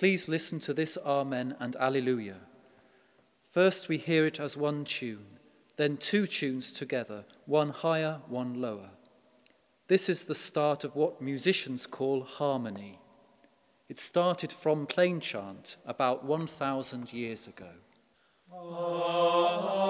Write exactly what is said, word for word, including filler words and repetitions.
please listen to this Amen and Alleluia. First we hear it as one tune, then two tunes together, one higher, one lower. This is the start of what musicians call harmony. It started from plain chant about one thousand years ago. Amen.